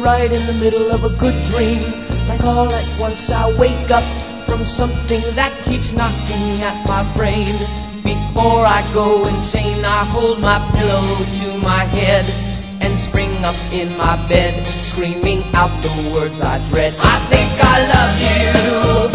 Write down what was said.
right in the middle of a good dream. Like all at once I wake up from something that keeps knocking at my brain. Before I go insane, I hold my pillow to my head and spring up in my bed, screaming out the words I dread. I think I love you.